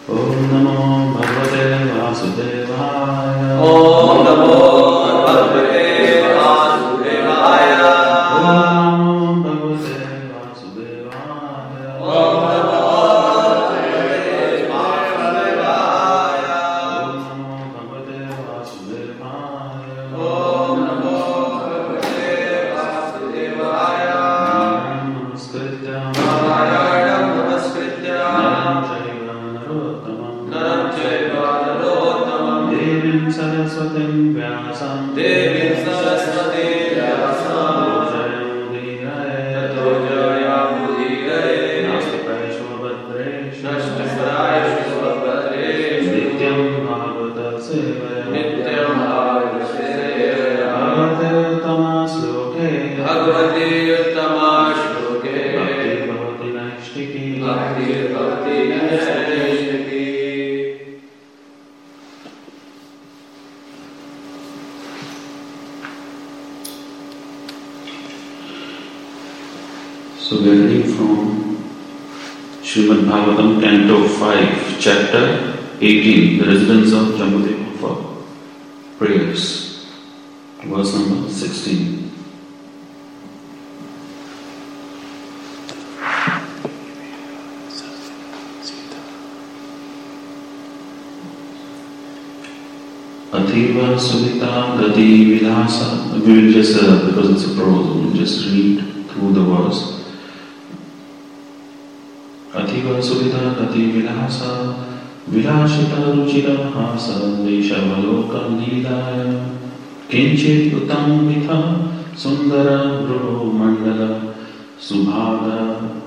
Om Namo Bhagavate Vasudevaya. Om Namo Bhagavate Vasudevaya. Om Namo Bhagavate Vasudevaya. Om Namo Bhagavate Vasudevaya. Om Namo Bhagavate Vasudevaya. Namaskritya Naram Chaiva Narottamam Devim Saraswatim Vyasam Tato Jayamudiraye Nastapayashu Bhadreshu Nityam Bhagavata Sevaya Bhagavate Uttama Sloke Bhakti Bhavati Naishtiki So we are reading from Srimad Bhagavatam, Canto 5, Chapter 18, the residence of Jambudeva for prayers, verse number 16. Ativa Suvita Gati Vilasa. We will just, because it's a prose, we will just read through the verse. Ativa Suvita Gati Vilasa Vilashita Ruchira Hasa Deshavaloka Nilaya Kinchit Uttam Vitha Sundara Bhru Mandala Subhaga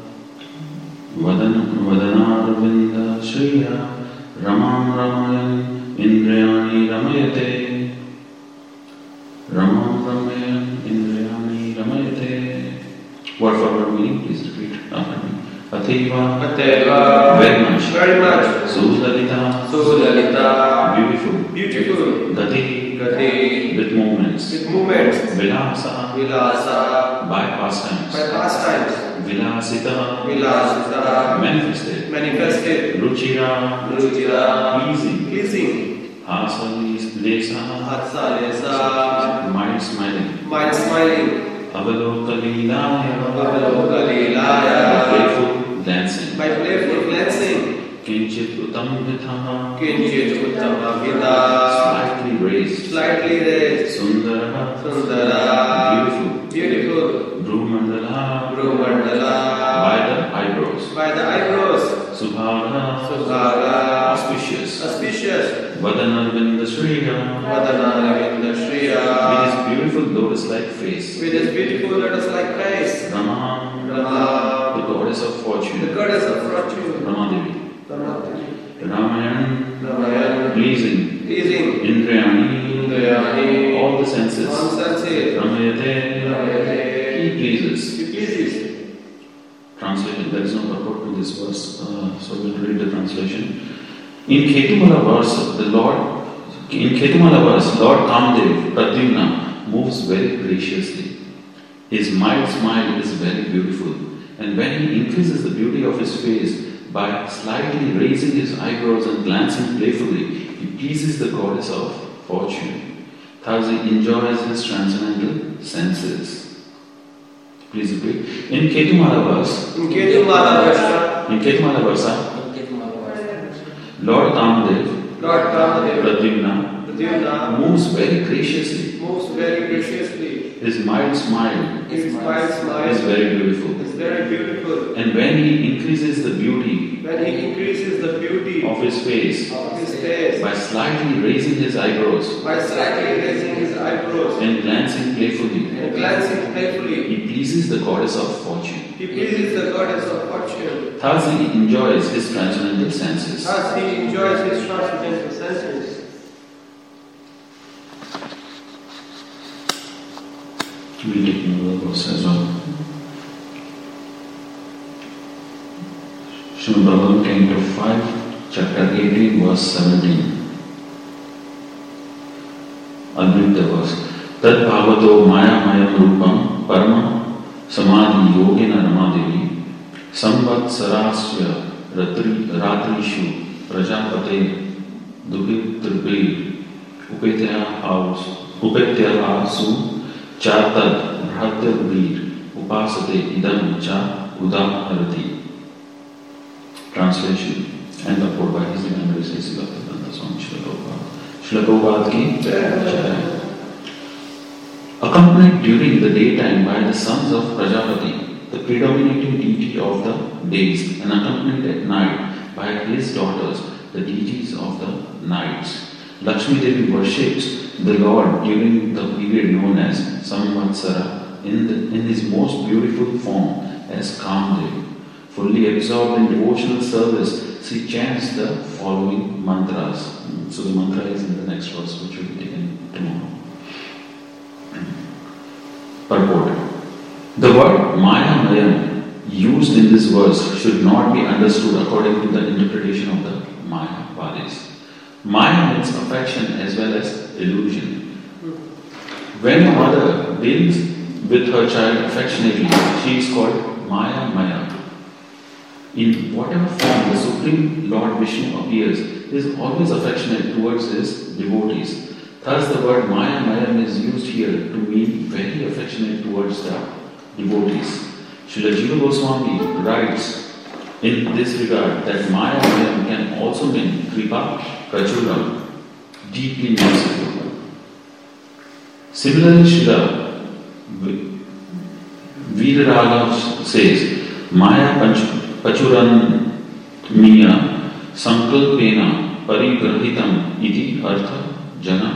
Vadanarvinda Shriya Ramam Ramayan Indriyani Ramayate Ramam Ramayan Indriyani Ramayate. Word for word meaning, please repeat after me. Atheva, very much. Sulalita, beautiful. Gati, with movements. Vilasa, by pastimes. Vilasita, manifested. Ruchira, pleasing. Hasa, lesa, mind smiling. Avaloka Leelaya, by playful glancing. Kinchit Uttam Vitha, slightly raised. Sundara, beautiful. Bhru Mandala, by the eyebrows. Subhaga, auspicious. Vadanarvinda Shriya, with his beautiful lotus-like face. Rama, the goddess of fortune. Ramadevi. Ramayan, pleasing. Indriyani, all the senses. Ramayate, he pleases. Translation, there is no purport to this verse, so we'll read the translation. In Ketumala verse, Lord Kamadev, Pradyumna, moves very graciously. His mild smile is very beautiful, and when he increases the beauty of his face by slightly raising his eyebrows and glancing playfully, he pleases the goddess of fortune. Thus he enjoys his transcendental senses. Please repeat. In Ketumala verse, Lord Kamadev, Pradyumna, moves very graciously. His mild smile is very beautiful. And when he increases the beauty of his face by slightly raising his eyebrows and glancing playfully, he pleases the goddess of fortune. Thus he enjoys his transcendental senses. We'll take another verse as well. Srimad Bhagavatam, Canto 5, Chapter 18, verse 17. Advaita verse. Tad bhavato maya mayam rupam parma samadhi yogena ramadevi samvatsarasya ratrishu Prajapate Duhitrbe Upetyahasu Chatad Bhratyabir Upasate Idam Cha Udaharati. Translation and upward by His Divine Grace A.C. Bhaktivedanta Swami Srila Prabhupada. Srila Prabhupada ki Jai. Accompanied during the daytime by the sons of Prajapati, the predominating deity of the days, and accompanied at night by his daughters, the deities of the nights. Lakshmi Devi worships the Lord during the period known as Samvatsara in his most beautiful form as Kamdev. Fully absorbed in devotional service, she chants the following mantras. So the mantra is in the next verse, which will be taken tomorrow. Purport. The word Maya Mayam used in this verse should not be understood according to the interpretation of the Mayavadis. Maya means affection as well as illusion. When a mother deals with her child affectionately, she is called Maya Maya. In whatever form the Supreme Lord Vishnu appears, he is always affectionate towards his devotees. Thus the word Maya Mayam is used here to mean very affectionate towards the devotees. Srila Jiva Goswami writes in this regard that Maya Mayam can also mean Kripa Prachuram, deeply merciful. Similarly, Srila Veeraraga says, Maya Pachuran Miya Sankalpena Parigrahitam iti artha jana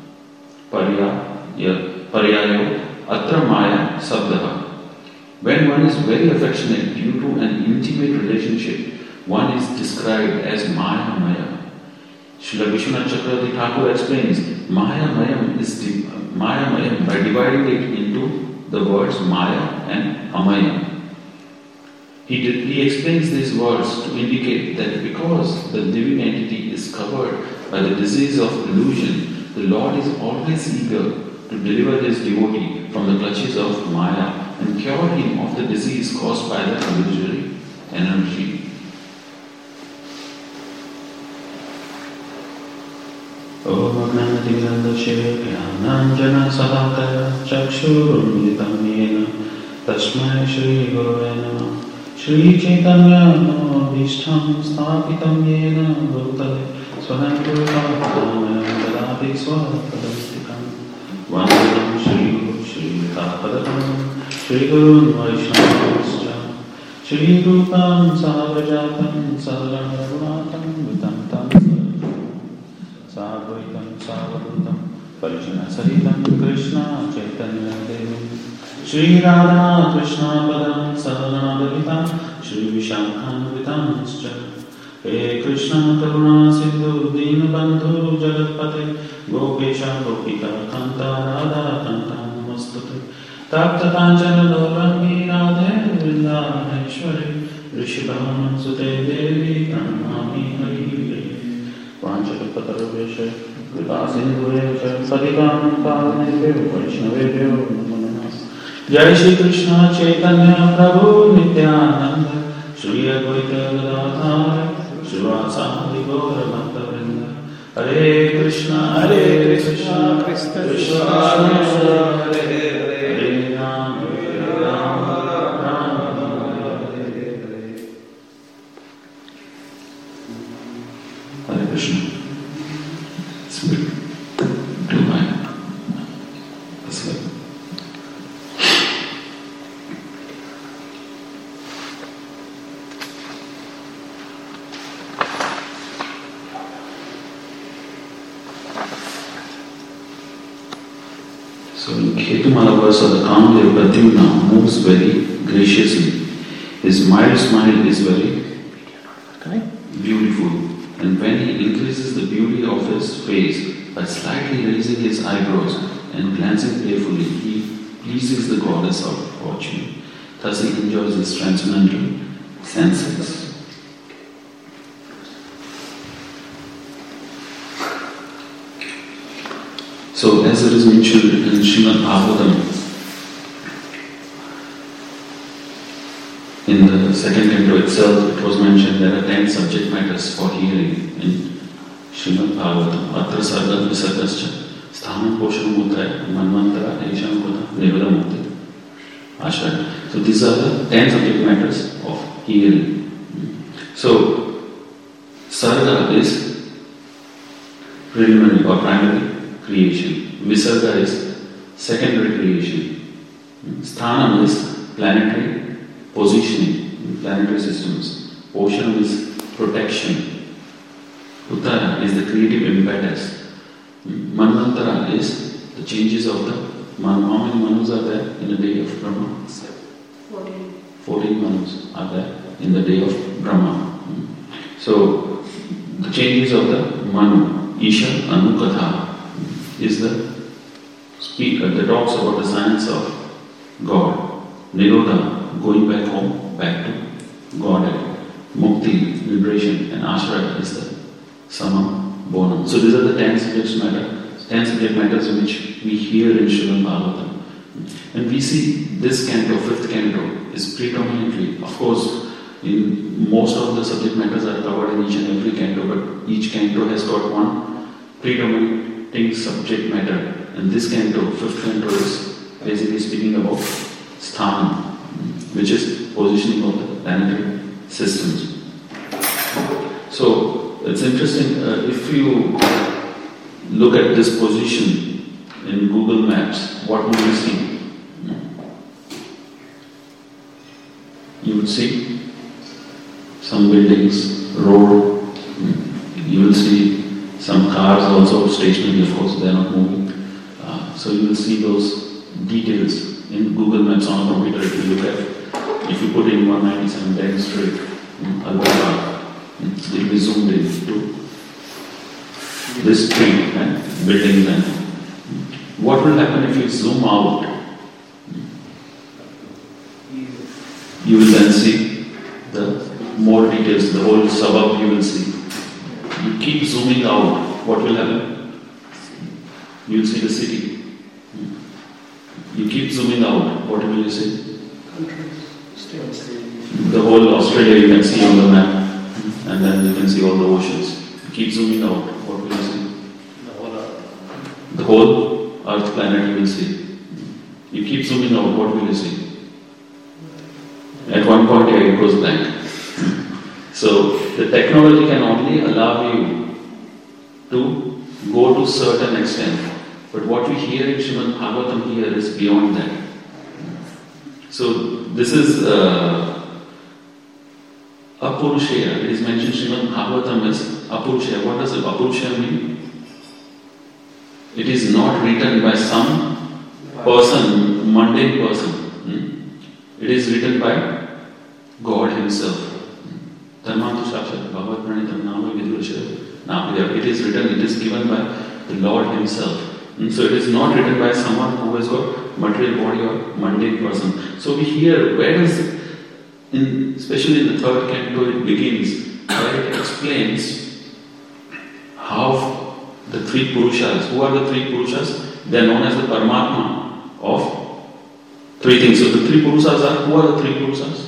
Paryayo Atra Maya Sabdaha. When one is very affectionate due to an intimate relationship, one is described as Maya Maya. Srila Vishwanath Chakravarti Thakur explains Maya Mayam by dividing it into the words Maya and Amaya. He explains these words to indicate that because the living entity is covered by the disease of illusion, the Lord is always eager to deliver his devotee from the clutches of Maya and cure him of the disease caused by the illusory energy. Om Agnanati Gandhashe Jnananjana Salakaya Chakshurunmitam Yena Tasmai Shri Gurave Namah Shri Chaitanya Navishtam Sthapitam Yena Bhutale Swanampurutam Dadapi Swakadantikam Vandam Shri Guru Shri Tapadam Shri Guru Vaishnavascha Shri Rupam Sahajatam Sahajatam Vitam Tam Sadvaitam Savadutam Parijana Sahitam Krishna Chaitanya Devam Shri Radha Krishna Padam Sahanadavita Shri Vishankhan Vitamscha He Krishna Karuna Sindhu Dinabandhu Jagatpate Gopesha Gopika Kanta Radha Kanta Namastute Tapta Panchana Dorangi Radhe Vrindavaneshwari Rishibhaman Sute Devi Pranamami Hari Panchakapatarvesha Vipasindhuresha Padikam Pavanebhyo Vaishnavebhyo Namo Namah Jai Shri Krishna Chaitanya Prabhu Nityananda Shri Advaita Gadadhara Srivasadi Gaura Bhaktavrinda Hare Krishna Krishna Krishna Hare Hare Rama Rama Hare Hare Krishna. Speak to my asleep. So in Ketumala verse of the Kamdev Pradyumna moves very graciously. His mild smile is very beautiful, and when he increases the beauty of his face by slightly raising his eyebrows and glancing playfully, he pleases the goddess of fortune. Thus he enjoys his transcendental senses. So as it is mentioned in Srimad Bhagavatam, in the the second canto itself, it was mentioned there are 10 subject matters for hearing in Srimad Bhagavatam. Atra sarga visargascha sthanam poshanam uttaya manvantara esham kota nirvada mukti ashraya. So these are the 10 subject matters of hearing. So sarga is preliminary or primary creation. Visarga is secondary creation. Sthanam is planetary positioning, planetary systems. Poshanam is protection. Uttara is the creative impetus. Manvantara is the changes of the Manu. How many Manus are there in the day of Brahma? 14 Manus are there in the day of Brahma. So, the changes of the Manu, Isha Anukatha, is the speaker that talks about the science of God. Nirodha, going back home, back to Godhead. Mukti, liberation, and Ashraya is the Samam Bonam. So these are the 10 subject matters which we hear in Srimad Bhagavatam. And we see this canto, 5th canto, is predominantly, of course, in most of the subject matters are covered in each and every canto, but each canto has got one predominating subject matter. And this canto, 5th canto, is basically speaking about sthanam, which is positioning of the planetary systems. So, it's interesting, if you look at this position in Google Maps, what would you see? You would see some buildings, road, you will see some cars also stationary, of course, they are not moving. So you will see those details in Google Maps on a computer. If you look at, if you put in 197 Dent Street, Alpha, it will be zoomed in to this street and buildings. And what will happen if you zoom out? You will then see the more details, the whole suburb you will see. You keep zooming out, what will happen? You will see the city. You keep zooming out, what will you see? The whole Australia you can see on the map. And then you can see all the oceans. Keep zooming out, what will you see? The whole Earth planet you will see. You keep zooming out, what will you see? At one point, it goes blank. So, the technology can only allow you to go to certain extent. But what we hear in Srimad Bhagavatam here is beyond that. So, this is Apurushaya. It is mentioned Srimad Bhagavatam as Apurushaya. What does Apurushaya mean? It is not written by some person, mundane person. It is written by God Himself. Dharmantu Sakshat Bhagavad Pranitam Nama Vidurashaya. It is written, it is given by the Lord Himself. So it is not written by someone who has got material body or mundane person. So we hear, where does it, especially in the 3rd canto, it begins, where it explains how the 3 Purushas, who are the 3 Purushas? They are known as the Paramatma of 3 things. So the 3 Purushas are, who are the 3 Purushas?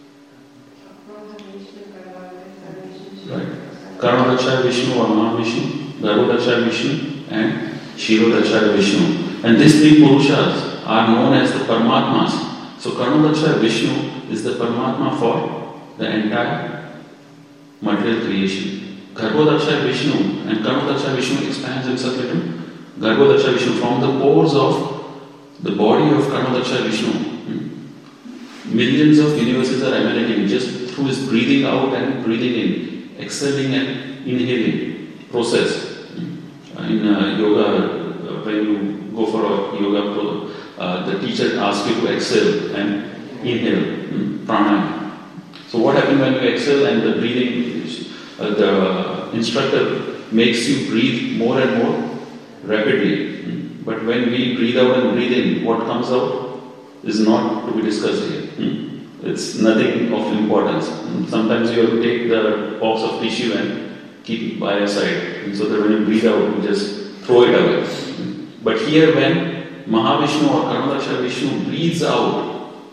Right. Karnodakshaya Vishnu or Mahavishnu, Garbhodakshaya Vishnu and Shirodakshaya Vishnu. And these 3 Purushas are known as the Paramatmas. So Karnodakshaya Vishnu is the Paramatma for the entire material creation. Garbhodakshaya Vishnu and Karnodakshaya Vishnu expands himself into Garbhodakshaya Vishnu from the pores of the body of Karnodakshaya Vishnu. Millions of universes are emanating just through his breathing out and breathing in, exhaling and inhaling process. In yoga, when you go for a yoga, the teacher asks you to exhale and inhale, pranayama. So what happens when you exhale and the breathing, the instructor makes you breathe more and more rapidly. But when we breathe out and breathe in, what comes out is not to be discussed here. It's nothing of importance. Sometimes you have to take the box of tissue and keep it by your side, so that when you breathe out, you just throw it away. But here, when Mahavishnu or Karnodakshaya Vishnu breathes out,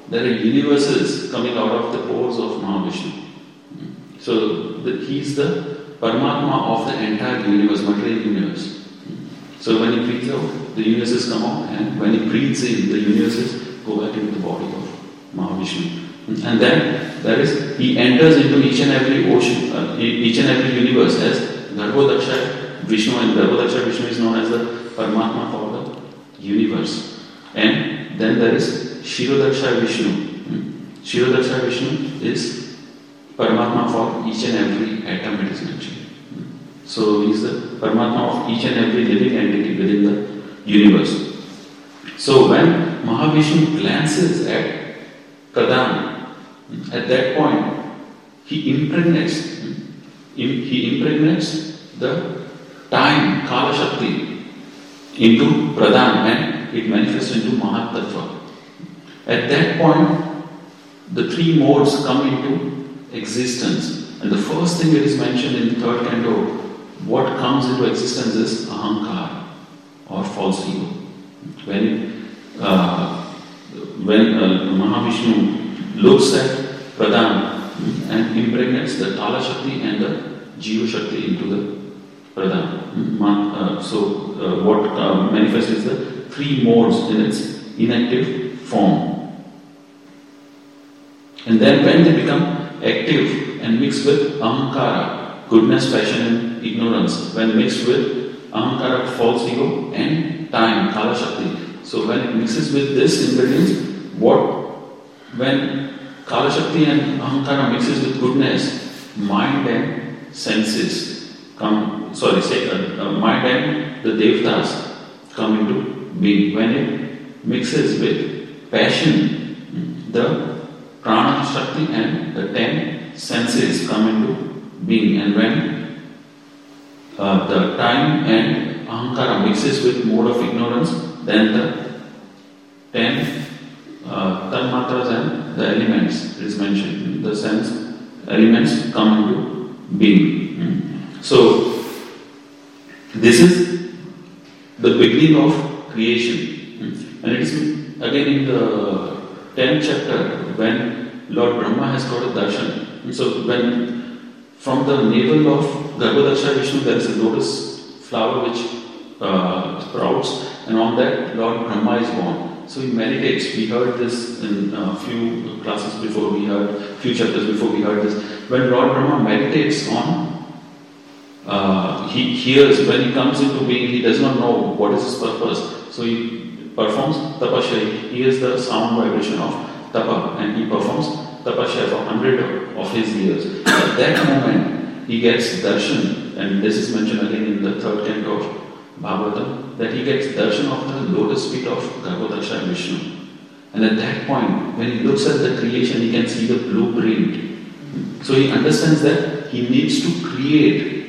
there are universes coming out of the pores of Mahavishnu. So he's the Paramatma of the entire universe, material universe. So when he breathes out, the universes come out, and when he breathes in, the universes go back into the body of Mahavishnu. And then he enters into each and every ocean, each and every universe as Garbhodaksha Vishnu, and Garbhodaksha Vishnu is known as the Paramatma for the universe. And then there is Shirodaksha Vishnu. Shirodaksha Vishnu is Paramatma for each and every atom it is mentioned. So he is the Paramatma of each and every living entity within the universe. So when Mahavishnu glances at Pradhan, at that point he impregnates the time, Kala Shakti, into Pradhan, and it manifests into Mahat Tattva. At that point, the three modes come into existence. And the first thing that is mentioned in the third canto, what comes into existence is Ahankar, or false ego. When Mahavishnu looks at Pradhan and impregnates the Kala Shakti and the Jiva Shakti into the Pradhan. What manifests is the three modes in its inactive form. And then when they become active and mixed with Ahankara, goodness, passion and ignorance, when mixed with Ahankara, false ego, and time, Kala Shakti. So when it mixes with this ingredients, when Kala Shakti and Ahankara mixes with goodness, mind and senses come, mind and the Devatas come into being. When it mixes with passion, the Prana Shakti and the 10 senses come into being. And when the time and Ahankara mixes with mode of ignorance, then the 10 tanmatras and the elements, it is mentioned, the sense elements come into being. So, this is the beginning of creation. And it is again in the 10th chapter when Lord Brahma has got a darshan. So, when from the navel of Garbhodaksha Vishnu there is a lotus flower which sprouts, and on that Lord Brahma is born. So he meditates. We heard this in a few classes before, few chapters before we heard this. When Lord Brahma meditates on, he hears, when he comes into being, he does not know what is his purpose. So he performs tapasya. He hears the sound vibration of tapa, and he performs tapasya for 100 of his years. At that moment, he gets darshan, and this is mentioned again in the third canto of Bhagavatam, that he gets darshan of the lotus feet of Garbhodaksha Vishnu. And at that point, when he looks at the creation, he can see the blueprint. So he understands that he needs to create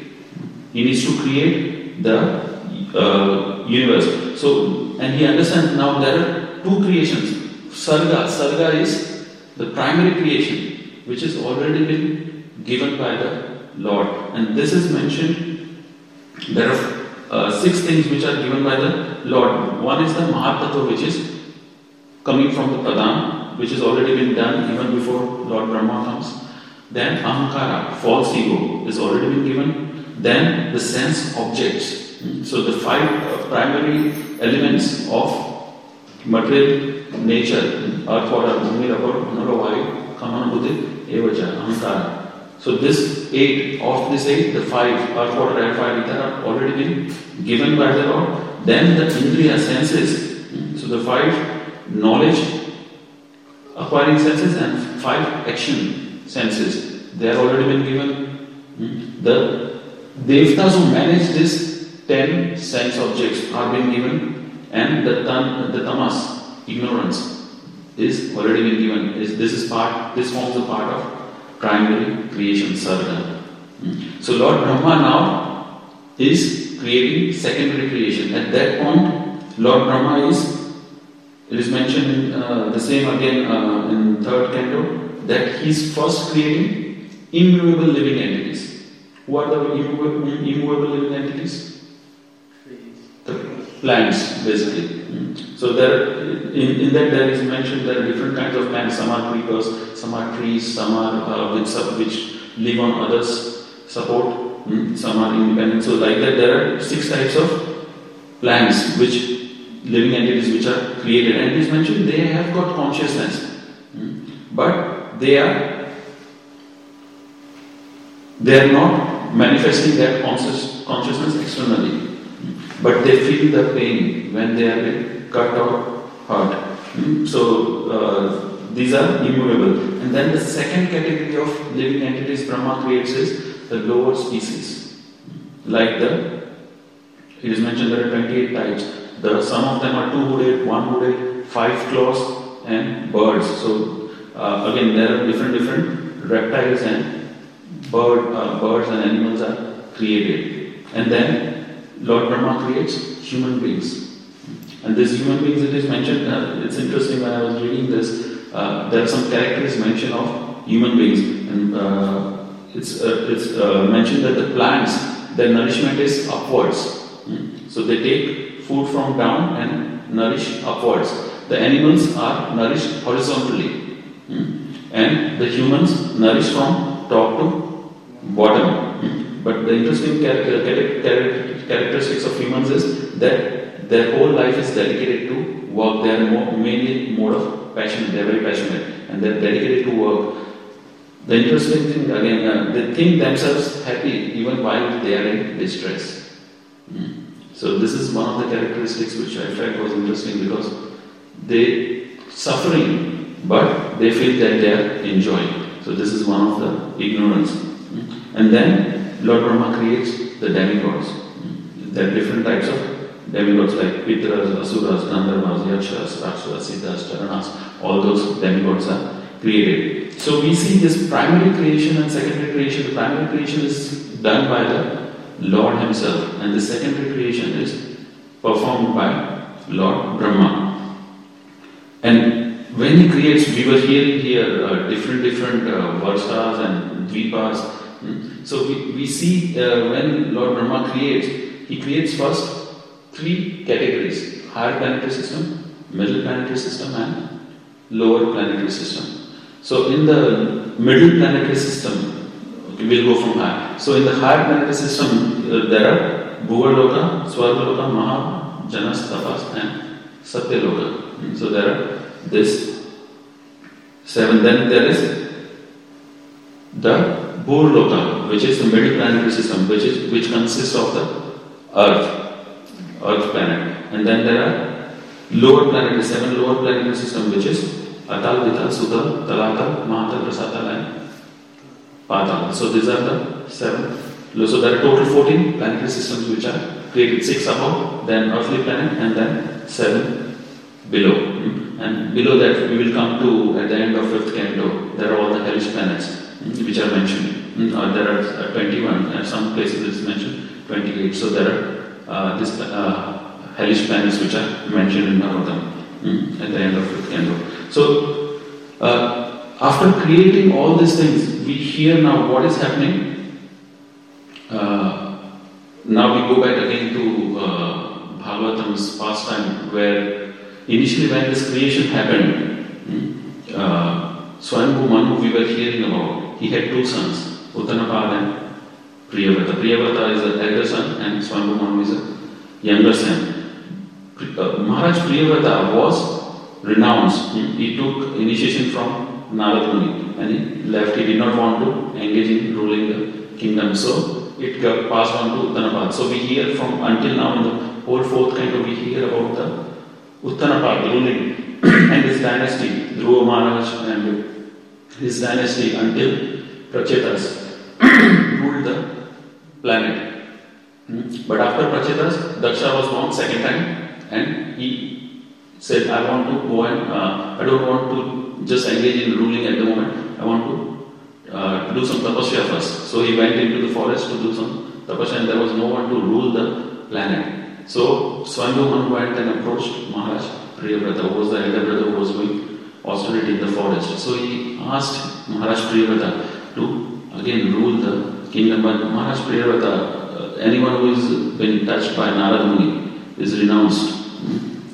the universe. So, and he understands now there are two creations. Sarga is the primary creation, which has already been given by the Lord. And this is mentioned, there are 6 things which are given by the Lord. One is the Mahat Tattva, which is coming from the Pradhan, which has already been done even before Lord Brahma comes. Then Ahankara, false ego, is already been given. Then the sense objects. So the 5 primary elements of material nature, earth, water, bhumi, rubber, manoro, vayu, kamana, buddhi, evacha, Ahankara. So this 8, of this 8, the 5, earth, water, air, fire, ether are already been given by the Lord. Then the indriya senses. So the 5 knowledge acquiring senses and 5 action senses, they are already been given. The Devatas who manage this 10 sense objects are being given, and the tamas, ignorance, is already been given. This forms a part of primary creation, sarga. So Lord Brahma now is creating secondary creation. At that point, Lord Brahma it is mentioned in the same again in 3rd canto, that he is first creating immovable living entities. Who are the immovable living entities? The plants, basically. So there, in that there is mentioned there are different kinds of plants. Some are creepers, some are trees, some are which live on others' support. Some are independent. So like that, there are 6 types of plants, which living entities which are created. And it is mentioned they have got consciousness, but they are not manifesting their consciousness externally, but they feel the pain when they are being cut or hurt. So these are immovable. And then the second category of living entities Brahma creates is the lower species. Like it is mentioned there are 28 types. Some of them are 2-hooded, 1-hooded, 5 claws, and birds. So again, there are different reptiles and birds and animals are created. And then Lord Brahma creates human beings. And these human beings, it is mentioned, it's interesting when I was reading this, there are some characters mentioned of human beings. And it's mentioned that the plants, their nourishment is upwards. So they take food from down and nourish upwards. The animals are nourished horizontally. And the humans nourish from top to bottom. But the interesting characteristics of humans is that their whole life is dedicated to work. They are mainly mode of passion. They are very passionate and they are dedicated to work. The interesting thing again, they think themselves happy even while they are in distress. So this is one of the characteristics which I felt was interesting because they suffering but they feel that they are enjoying. So this is one of the ignorance. And then Lord Brahma creates the demigods. There are different types of demigods like Pitras, Asuras, Gandharvas, Yakshas, Rakshasas, Siddhas, Charanas. All those demigods are created. So we see this primary creation and secondary creation. The primary creation is done by the Lord himself and the secondary creation is performed by Lord Brahma. And when he creates, we were hearing here different varshas and dvipas. So we see when Lord Brahma creates, he creates first 3 categories: higher planetary system, middle planetary system and lower planetary system. So in the middle planetary system, we'll go from high. So in the higher planetary system, there are Bhuvarloka, Swargaloka, Maha, Janas, Tapas and Satyaloka. So there are this 7. Then there is the Bhurloka, which is the middle planetary system, which consists of the Earth planet. And then there are lower planetary 7 lower planetary system, which is Atal, Vital, Sudal, Talatal, Mahatal, Rasatal and Patal. So these are the 7. So there are total 14 planetary systems which are created, 6 above, then earthly planet and then 7 below. And below that we will come to at the end of 5th canto, there are all the hellish planets which are mentioned. There are 21, and some places it is mentioned 28. So there are these hellish planets which are mentioned in Bhagavatam at the end of 5th canto. So after creating all these things, we hear now what is happening. Now we go back again to Bhagavatam's pastime, where initially when this creation happened, Swayambhu Manu we were hearing about, he had 2 sons, Uttanapad and Priyavrata. Priyavrata is the elder son and Swayambhu Manu is a younger son. Maharaj Priyavrata was renounced. He took initiation from Narad Muni and he left. He did not want to engage in ruling the kingdom. So it got passed on to Uttanapad. So we hear from until now in the whole 4th canto we hear about the Uttanapad ruling and his dynasty, Dhruva Maharaj and his dynasty until Prachetas ruled the planet. But after Prachetas, Daksha was born 2nd time and he said, I want to go and I don't want to just engage in ruling at the moment. I want to do some tapasya first. So he went into the forest to do some tapasya and there was no one to rule the planet. So Swayambhu Manu went and approached Maharaj Priyavrata, who was the elder brother who was doing austerity in the forest. So he asked Maharaj Priyavrata to again rule the kingdom. But Maharaj Priyavrata, anyone who is been touched by Narad Muni is renounced.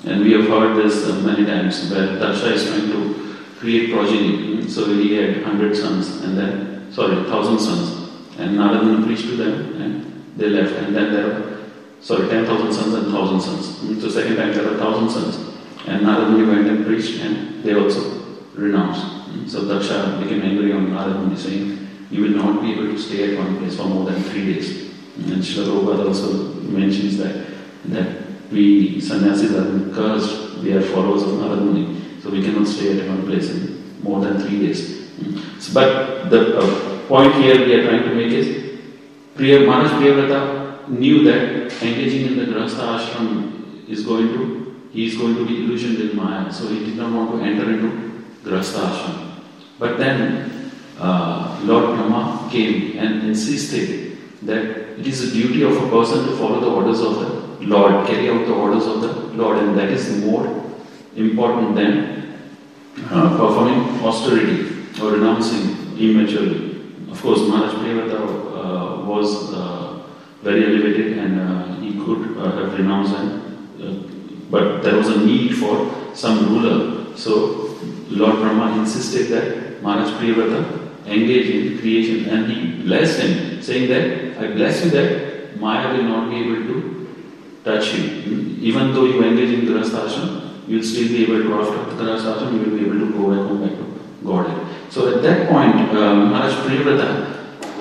And we have heard this many times where Daksha is trying to create progeny. So he had 100 sons and then, 1,000 sons. And Narada Muni preached to them and they left. And then there are 10,000 sons and 1,000 sons. So second time there are 1,000 sons. And Narada Muni went and preached and they also renounced. So Daksha became angry on Narada Muni saying, you will not be able to stay at one place for more than 3 days. And Srila Prabhupada also mentions that we sannyasis are cursed, we are followers of Narada Muni, so we cannot stay at one place in more than 3 days. But the point here we are trying to make is, Maharaj Priyavrata knew that engaging in the Grahastha ashram he is going to be illusioned in Maya, so he did not want to enter into Grahastha ashram. But then Lord Brahma came and insisted that it is a duty of a person to follow the orders of the Lord, carry out the orders of the Lord, and that is more important than performing austerity or renouncing immaturely. Of course, Maharaj Priyavrata was very elevated and he could have renounced, but there was a need for some ruler. So Lord Brahma insisted that Maharaj Priyavrata engage in creation, and he blessed him, saying that I bless you that Maya will not be able to touch you. Even though you engage in Grahastha ashram, you will still be able to, after the Grahastha ashram, you will be able to go back to Godhead. So at that point, Maharaj Priyavrata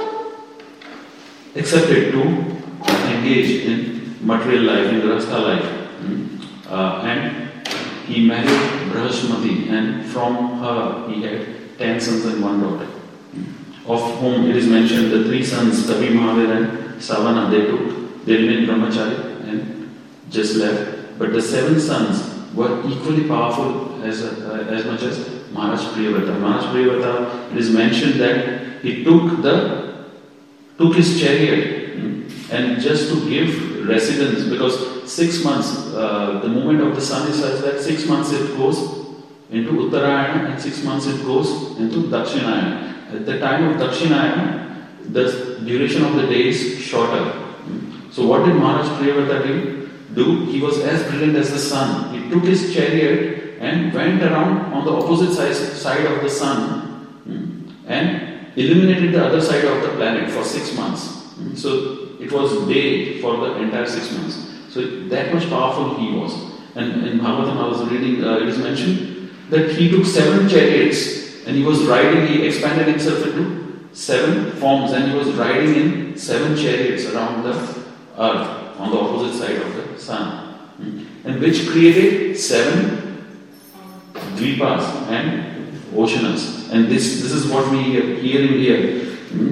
accepted to engage in material life, in Grahastha life. And he married Brahashmati, and from her he had 10 sons and 1 daughter. Of whom it is mentioned the 3 sons, Kavi, Mahavir and Savana, they remained brahmachari and just left. But the 7 sons were equally powerful as much as Maharaj Priyavrata. Maharaj Priyavrata, it is mentioned that he took his chariot and just to give residence, because 6 months, the movement of the sun is such that 6 months it goes into Uttarayana and 6 months it goes into Dakshinayana. At the time of Dakshinayana, the duration of the day is shorter. So what did Maharaj Priyavrata do? He was as brilliant as the sun. He took his chariot and went around on the opposite side of the sun and illuminated the other side of the planet for 6 months. So it was day for the entire 6 months. So that much powerful he was. And in Bhagavatam I was reading, it is mentioned that he took 7 chariots and he was riding, he expanded himself into 7 forms and he was riding in 7 chariots around the earth on the opposite side of the sun. And which created 7 dvipas and oceans. And this is what we are hearing here.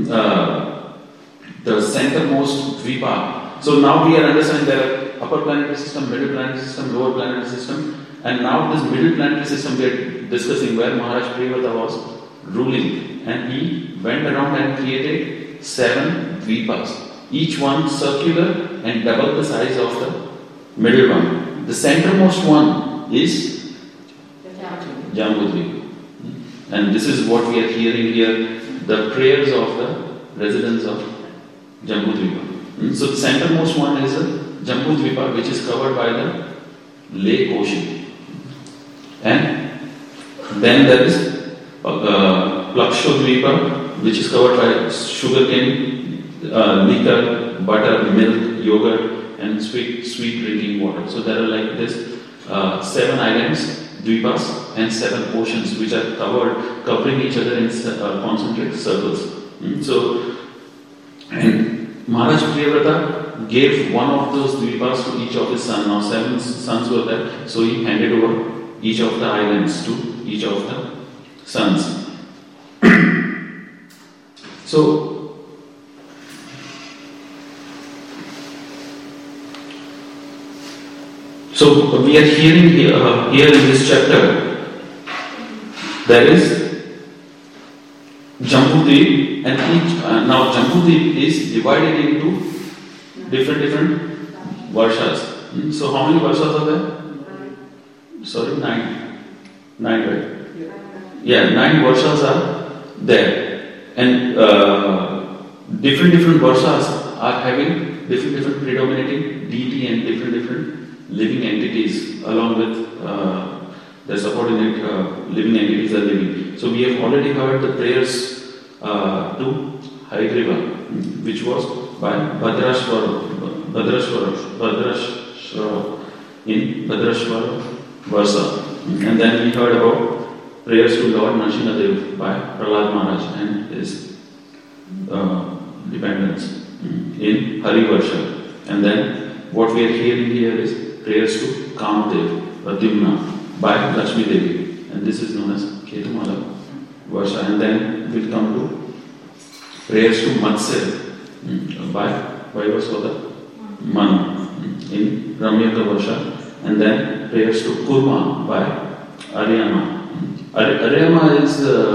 The centermost dvipa. So now we are understanding there are upper planetary system, middle planetary system, lower planetary system. And now this middle planetary system we are discussing where Maharaj Priyavrata was ruling. And he went around and created 7 dvipas. Each one circular and double the size of the middle one. The centermost one is Jambudvipa. And this is what we are hearing here, the prayers of the residents of Jambudvipa. So the centermost one is Jambudvipa, which is covered by the lake ocean. And then there is Plakshodvipa, which is covered by sugarcane, liquor, butter, milk, yogurt, and sweet drinking water. So there are like this 7 islands, dvipas, and 7 oceans which are covering each other in concentric circles. So, and Maharaj Priyavrata gave one of those dvipas to each of his sons. Now 7 sons were there, so he handed over each of the islands to each of the sons. So we are hearing here in this chapter, there is Jambudvip, and each now Jambudvip is divided into different varshas. So how many varshas are there? Sorry, 9. 9, right? Yeah, 9 varshas are there. And different varshas are having different predominating deity and different living entities along with the subordinate living entities are living. So we have already heard the prayers to Hayagriva, which was by Bhadrashvara in Bhadrashvara Varsa. And then we heard about prayers to Lord Nrsimhadev by Prahlad Maharaj and his dependents in Harivarsha. And then what we are hearing here is prayers to Kamadev, Pradyumna by Lakshmi Devi. And this is known as Ketumala Varsha. And then we'll come to prayers to Matsya by Vaivasvata Manu in Ramyaka Varsha. And then prayers to Kurma by Aryama. Aryama is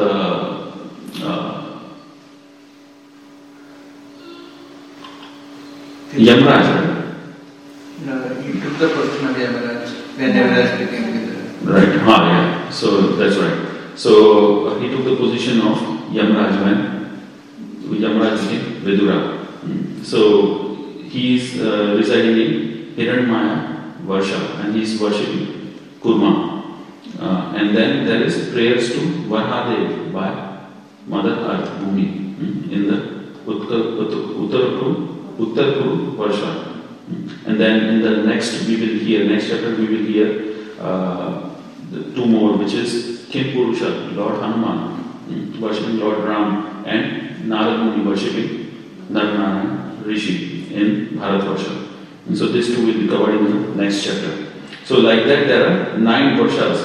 Yamraj, right? No, he took the position of Yamaraj when Yamaraj became leader. Right, yeah. So that's right. So he took the position of Yamraj when Yamraj became Vidura. So he is residing in Hiranmaya Varsha and he is worshipping Kurma. And then there is prayers to Varhadev by Mother Earth Bhumi in the Uttarkuru Varsha. And then in the next chapter we will hear two more, which is Kimpurusha, Lord Hanuman, worshipping Lord Ram, and Narad Muni worshipping Narnarayan Rishi in Bharatvarsha. And so these two will be covered in the next chapter. So like that there are 9 Varshas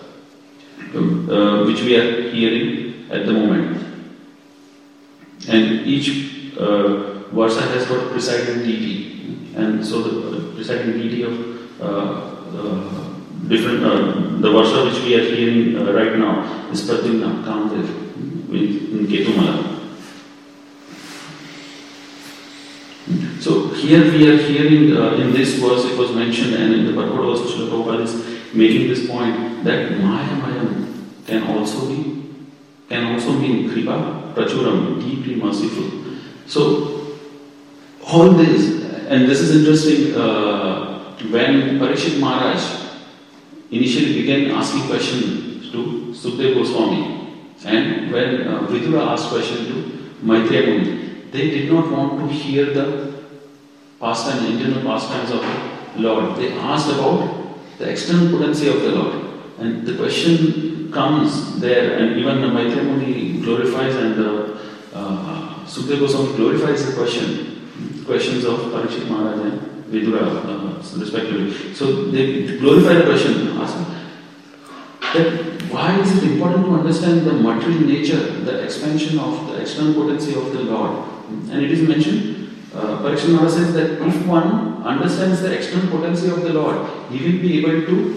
which we are hearing at the moment. And each Varsha has got a presiding deity. And so the presiding deity of the Varsha which we are hearing right now is Pradyumna Kamadev in Ketumala. So here we are hearing in this verse it was mentioned, and in the purport also Srila Prabhupada is making this point that Mayamayam can also mean Kripa Prachuram, deeply merciful. So all this, and this is interesting, when Parikshit Maharaj initially began asking questions to Sukadeva Goswami, and when Vidura asked questions to Maitreya Muni, they did not want to hear the internal pastimes of the Lord. They asked about the external potency of the Lord. And the question comes there, and even the Maitreya Muni glorifies and Sukadeva Goswami glorifies the questions of Parikshit Maharaj and Vidura respectively. So they glorify the question, asking that why is it important to understand the material nature, the expansion of the external potency of the Lord? And it is mentioned, Parikshit Maharaj says that if one understands the external potency of the Lord, he will be able to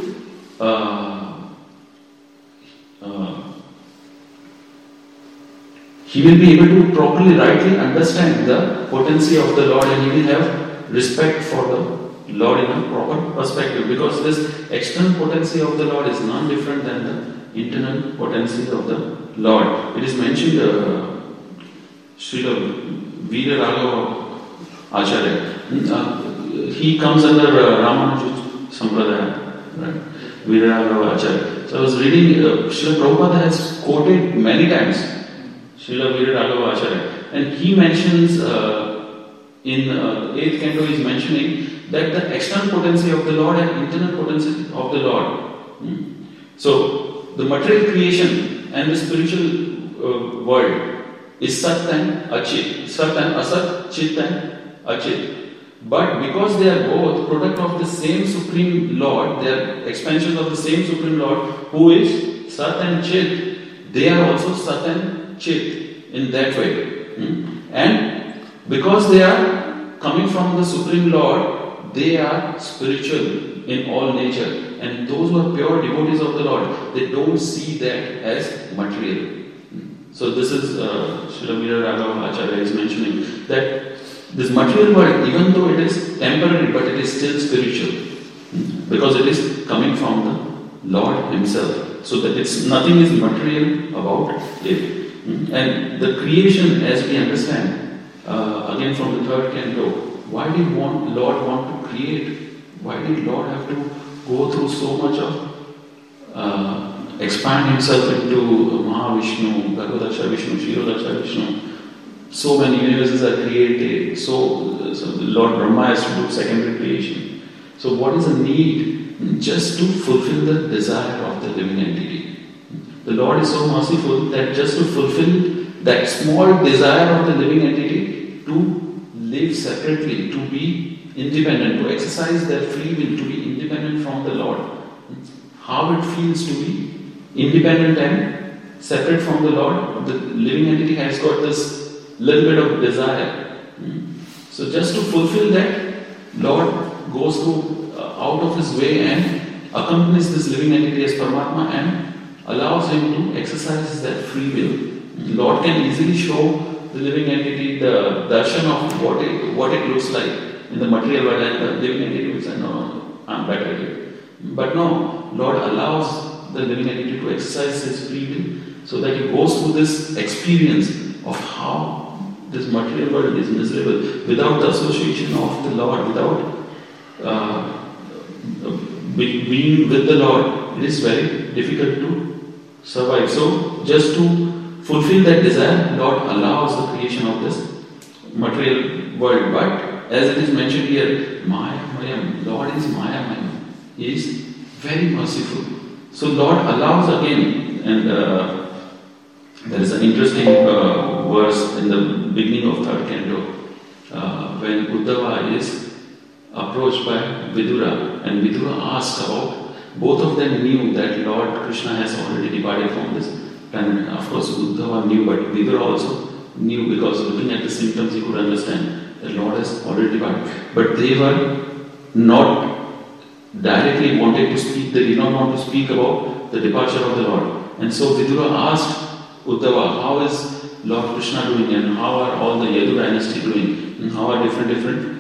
properly, rightly understand the potency of the Lord, and he will have respect for the Lord in a proper perspective, because this external potency of the Lord is none different than the internal potency of the Lord. It is mentioned, Srila Veera Raghava Acharya, he comes under Ramanuja Sampradaya, right? Veera Raghava Acharya. So I was reading, Srila Prabhupada has quoted many times Srila Veera Raghava Acharya, and he mentions in the 8th canto he is mentioning that the external potency of the Lord and internal potency of the Lord. So the material creation and the spiritual world is Sat and Achit, Sat and Asat, Chit and Achit. But because they are both product of the same Supreme Lord, they are expansions of the same Supreme Lord who is Sat and Chit, they are also Sat and Chit in that way. And because they are coming from the Supreme Lord, they are spiritual in all nature. And those who are pure devotees of the Lord, they don't see that as material. So this is Srila Veera Raghava Acharya is mentioning that this material world, even though it is temporary, but it is still spiritual, because it is coming from the Lord Himself. So that nothing is material about it. And the creation, as we understand, again from the 3rd canto, why did Lord want to create Why did Lord have to go through so much of expand himself into Mahavishnu, Bhagavadaksha Vishnu, Kshirodaksha Vishnu? So many universes are created. So Lord Brahma has to do secondary creation. So what is the need? Just to fulfill the desire of the living entity. The Lord is so merciful that just to fulfill that small desire of the living entity to live separately, to be independent, to exercise their free will, to be independent from the Lord. How it feels to be independent and separate from the Lord, the living entity has got this little bit of desire. So just to fulfill that, Lord goes to out of his way and accompanies this living entity as Paramatma and allows him to exercise that free will. Lord can easily show the living entity the darshan of what it looks like in the material world, and the living entity will say, no, I'm better here. But no, Lord allows the living entity to exercise his free will so that he goes through this experience of how this material world is miserable. Without the association of the Lord, without being with the Lord, it is very difficult to survive. So, just to fulfill that desire, Lord allows the creation of this material world. But as it is mentioned here, Maya Mayam, Lord is Maya Mayam. He is very merciful. So, Lord allows again, and there is an interesting verse in the beginning of third canto when Uddhava is approached by Vidura, and Vidura asks about, both of them knew that Lord Krishna has already departed from this planet. Of course, Uddhava knew, but Vidura also knew, because looking at the symptoms he could understand that Lord has already departed. But they were not directly wanted to speak, they did not want to speak about the departure of the Lord. And so Vidura asked Uddhava, how is Lord Krishna doing, and how are all the Yadu dynasty doing, and how are different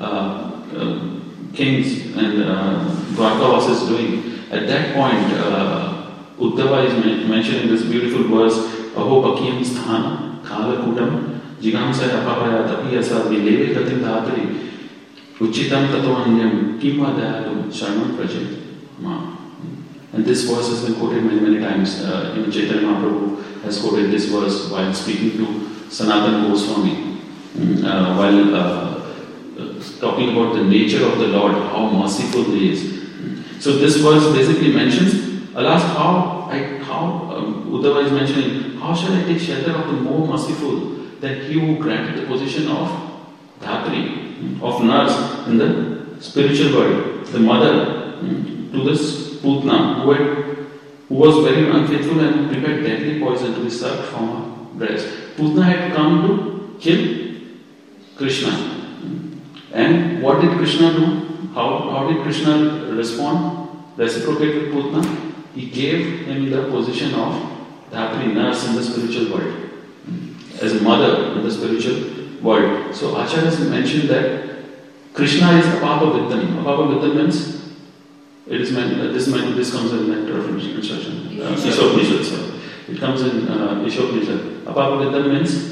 kings and Dwarkavasis doing. At that point, Uddhava is mentioning this beautiful verse, Aho Pakyam Sthana Kala Kutam Jigamsaya Apapaya Tapiyasa Vileve Gatim Dhatari Uchitam Tato Anyam Kimva Dayalu Sharman Prajet Ma. And this verse has been quoted many times. Even Chaitanya Mahaprabhu has quoted this verse while speaking to Sanatana Goswami, while talking about the nature of the Lord, how merciful He is. So this verse basically mentions, alas, how Uddhava is mentioning, how shall I take shelter of the more merciful than He who granted the position of Dhatri, of nurse in the spiritual world, the mother to this Putna, who was very unfaithful and prepared deadly poison to be sucked from her breast. Putna had come to kill Krishna. And what did Krishna do? How did Krishna respond? Reciprocate with Putna? He gave him the position of Dhatri, nurse in the spiritual world, as a mother in the spiritual world. So Acharya has mentioned that Krishna is Apapa Viddham. Apapa Viddham means it is this comes in nectar of instruction. Ishopanishad, sorry. It comes in Ishopanishad. Apapa Viddham means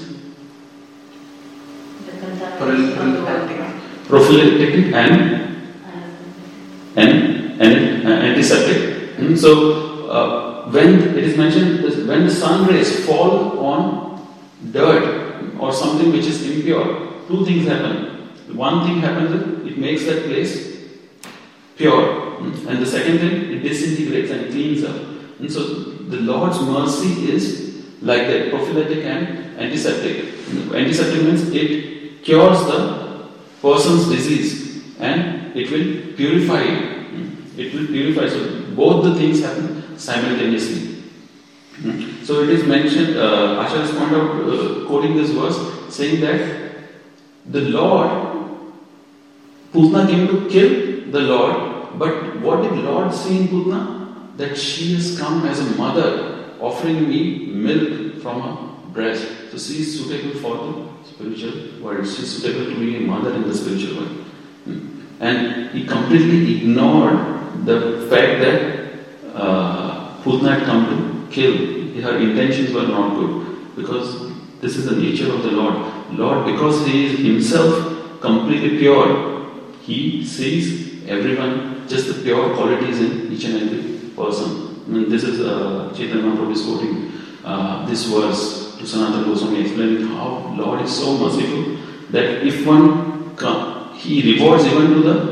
prophylactic and antiseptic. So when it is mentioned, when the sun rays fall on dirt or something which is impure, two things happen. One thing happens, it makes that place pure, and the second thing, it disintegrates and cleans up. And so the Lord's mercy is like that, prophylactic and antiseptic. Antiseptic means it cures the person's disease and it will purify it. It will purify. So both the things happen simultaneously. So it is mentioned, Acharya pointed out, quoting this verse, saying that the Lord, Putna came to kill the Lord, but what did Lord see in Putna? That she has come as a mother, offering me milk from her breast. So she is suitable for the spiritual world. She is suitable to be a mother in the spiritual world. And he completely ignored the fact that Putna had come to kill. Her intentions were not good, because this is the nature of the Lord. Lord, because He is Himself completely pure, He sees everyone, just the pure qualities in each and every person. I mean, this is Chaitanya Mahaprabhu is quoting this verse to Sanatana Goswami, explaining how Lord is so merciful that if one He rewards even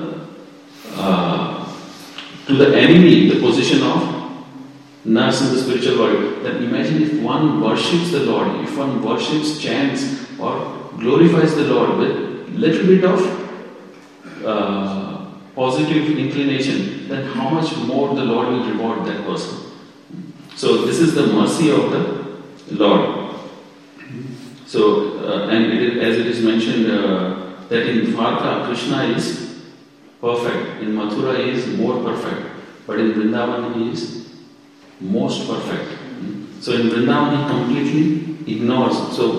to the enemy the position of nurse in the spiritual world. Then imagine if one worships the Lord, if one worships, chants or glorifies the Lord with little bit of positive inclination, then how much more the Lord will reward that person. So this is the mercy of the Lord. So and as it is mentioned that in Dwarka Krishna is perfect, in Mathura he is more perfect, but in Vrindavan he is most perfect. So in Vrindavan he completely ignores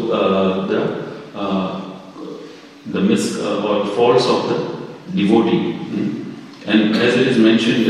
the miss or faults of the devotee. And as it is mentioned,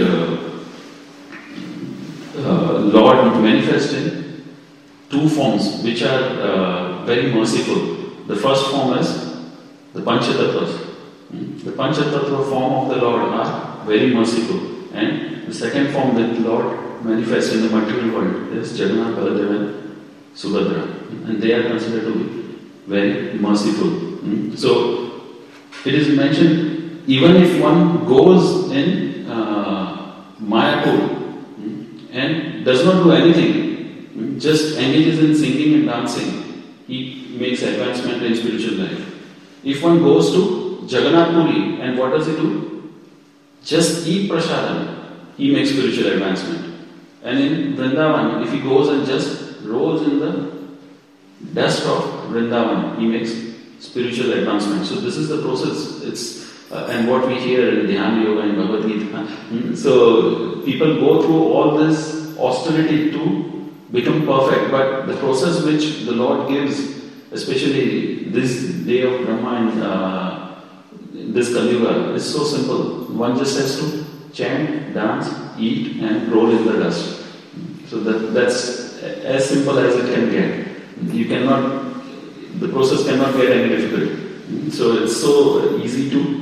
Lord manifests in two forms which are very merciful. The first form is the Panchatattvas. The Panchatattva form of the Lord are very merciful. And the second form that the Lord manifests in the material world is Jagannath, Baladev and Subhadra. And they are considered to be very merciful. So it is mentioned, even if one goes in Mayapur and does not do anything, just engages in singing and dancing, he makes advancement in spiritual life. If one goes to Jagannath Puri and what does he do? Just eat prasadam, he makes spiritual advancement. And in Vrindavan, if he goes and just rolls in the dust of Vrindavan, he makes spiritual advancement. So this is the process. It's and what we hear in Dhyana Yoga and Bhagavad Gita. So people go through all this austerity to become perfect, but the process which the Lord gives, especially this day of Brahma and this Kali Yuga, is so simple. One just has to chant, dance, eat and roll in the dust. So that's as simple as it can get. You cannot, the process cannot get any difficult. So it's so easy to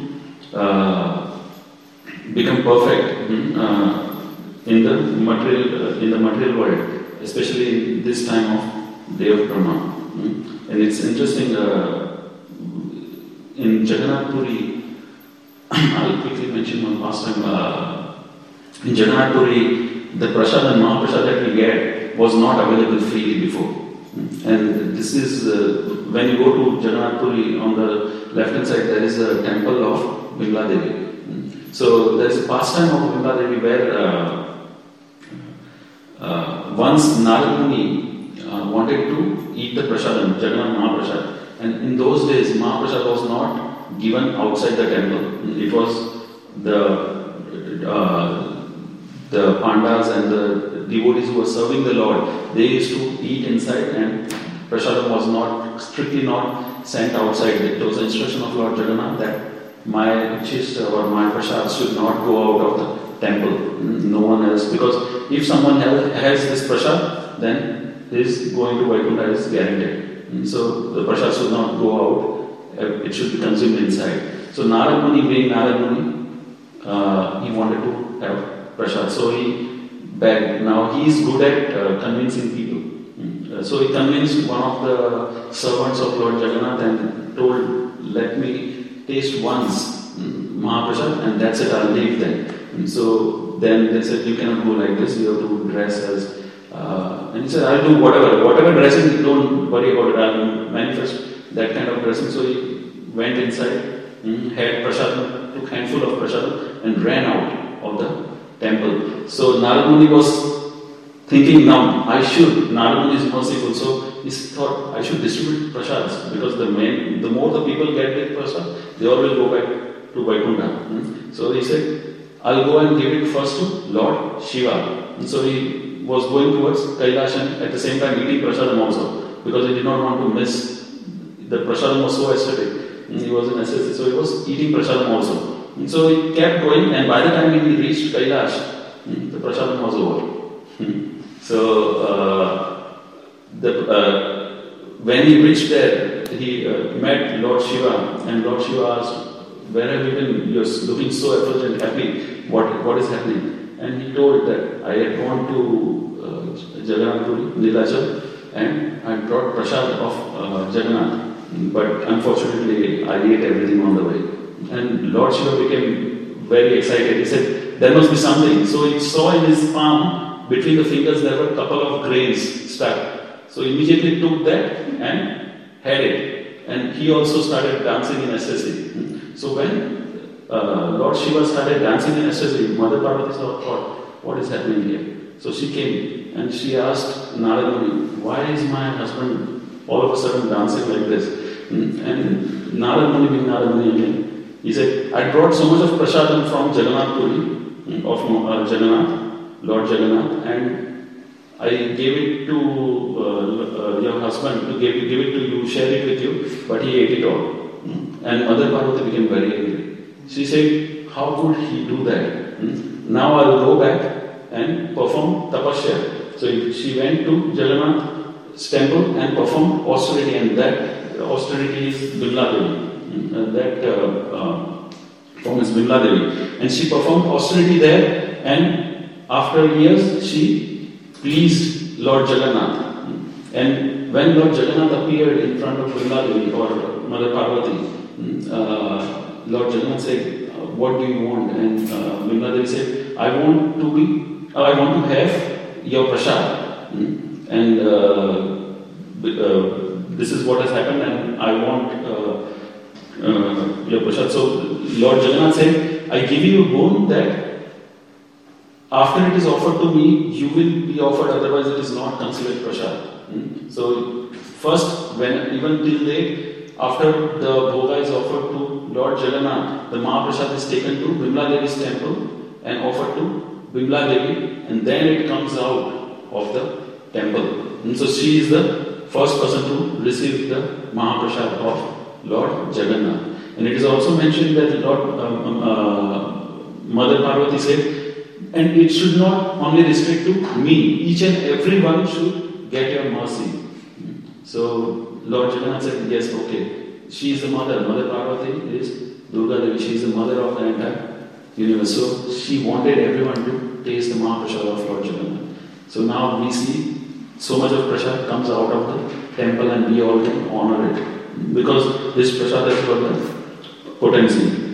become perfect in the material world, especially in this time of day of Brahma. And it's interesting, in Jagannath Puri, I'll quickly mention one last time. In Jagannath Puri, the prasad and Mahaprasad that we get was not available freely before. And this is, when you go to Jagannath Puri, on the left hand side there is a temple of Bimla Devi. So there is a pastime of Bimla Devi where once Narad Muni wanted to eat the prasadam, Jagannath Mahaprasad. And in those days, Mahaprasad was not given outside the temple. It was the Pandavas and the devotees who were serving the Lord, they used to eat inside, and prasadam was not strictly not sent outside. It was the instruction of Lord Jagannath that my chist or my prasad should not go out of the temple. No one else, because if someone else has this prasad, then his going to Vaikuntha is guaranteed. So the prasad should not go out, it should be consumed inside. So Narad Muni, being Narad Muni, he wanted to have prasad. So he begged. Now he is good at convincing people. So he convinced one of the servants of Lord Jagannath and told, let me taste once Mahaprasad and that's it, I'll leave then. So then they said, you cannot go like this, you have to dress as and he said, I'll do whatever dressing, don't worry about it, I'll manifest that kind of dressing. So he went inside, had prasad, took handful of prasad and ran out of the temple. So Narad Muni was thinking, now Narad Muni is merciful, so he thought I should distribute prasads, because the more the people get the prasad, they all will go back to Vaikuntha. So he said, I'll go and give it first to Lord Shiva. And so he was going towards Kailash and at the same time eating prasadam also, because he did not want to miss. The prasadam was so aesthetic. He was in asceticism, so he was eating prasadam also. And so he kept going, and by the time he reached Kailash, the prasadam was over. So when he reached there, he met Lord Shiva, and Lord Shiva asked, where have you been? You're looking so effulgent, happy. What is happening? And he told that I had gone to Jagannath Puri, Nilachal, and I brought prasad of Jagannath. But unfortunately, I ate everything on the way. And Lord Shiva became very excited. He said, there must be something. So he saw in his palm, between the fingers, there were a couple of grains stuck. So immediately took that and had it. And he also started dancing in ecstasy. So when Lord Shiva started dancing in ecstasy, Mother Parvati thought, what is happening here? So she came and she asked Narada Muni, why is my husband all of a sudden dancing like this? And Narada Muni being Narada Muni again, he said, I brought so much of prasadam from Jagannath Puri, of Jagannath, Lord Jagannath, and I gave it to your husband, to give it to you, share it with you, but he ate it all. And Mother Parvati became very angry. She said, how could he do that? Now I will go back and perform tapasya. So she went to Jagannath's temple and performed austerity, and that austerity is Bimla Devi. That form is Bimla Devi. And she performed austerity there, and after years she pleased Lord Jagannath. And when Lord Jagannath appeared in front of Bimla Devi or Mother Parvati, Lord Jagannath said, what do you want? And Bimla Devi said, I want to have your prasad. And this is what has happened, and I want your prasad. So Lord Jagannath said, I give you a boon that after it is offered to me, you will be offered, otherwise it is not considered prasad. So first, when even till date, after the bhoga is offered to Lord Jagannath, the Mahaprasad is taken to Bimla Devi's temple and offered to Bimla Devi, and then it comes out of the temple. And so she is the first person to receive the Mahaprasad of Lord Jagannath. And it is also mentioned that Mother Parvati said, and it should not only restrict to me, each and everyone should get your mercy. So Lord Jagannath said, yes, okay. She is the mother. Mother Parvati is Durga Devi. She is the mother of the entire universe. So she wanted everyone to taste the Mahaprasad of Lord Jagannath. So now we see so much of prasad comes out of the temple and we all can honor it. Because this prasad has got the potency.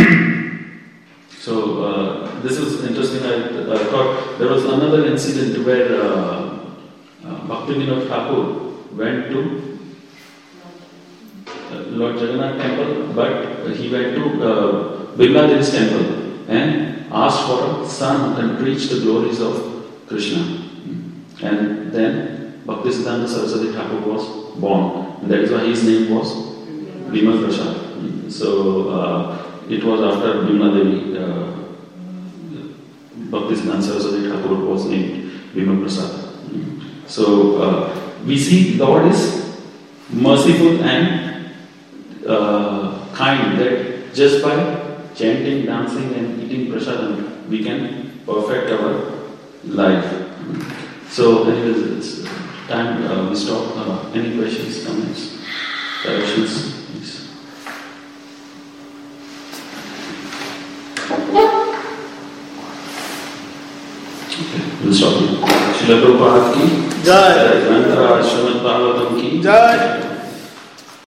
So this is interesting. I thought there was another incident where Bhaktivinoda Thakur went to Lord Jagannath temple, but he went to Bimla Devi's temple and asked for a son who can preach the glories of Krishna. And then Bhaktisiddhanta Saraswati Thakur was born. And that is why his name was Bimal Prasad. So it was after Bimla Devi, Bhaktisiddhanta Saraswati Thakur was named Bimal Prasad. So we see Lord is merciful and kind, that just by chanting, dancing and eating prasadam, we can perfect our life. So anyways, it's time we stop. Any questions, comments, corrections? Please. Okay, we'll stop. Srila Prabhupada ki Jai. Mantra Srimad Bhagavatam ki Jai.